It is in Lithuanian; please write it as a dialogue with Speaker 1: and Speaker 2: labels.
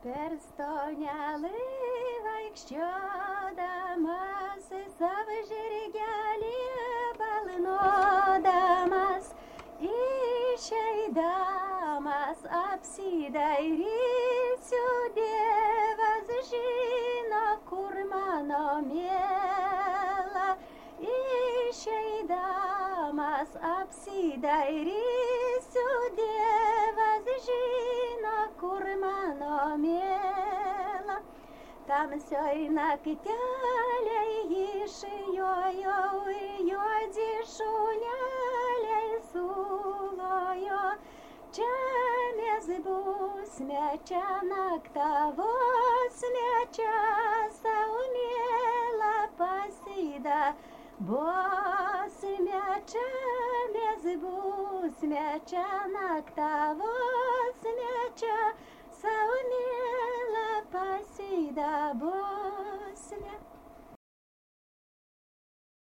Speaker 1: Per stonelį vaikščiodamas, savo žirgelį balnodamas, išeidamas apsidairysiu, Dievas žino, kur mano miela. Išeidamas apsidairysiu, Dievas žino, kur mano miela. Tamsioj naktelėj išjojo, juodi šuneliai sulojo. Čia mes būsime, čia naktavosime, čia sau miela pasidabosime. Čia mes būsime, čia naktavosime, čia sau miela pasidabosime.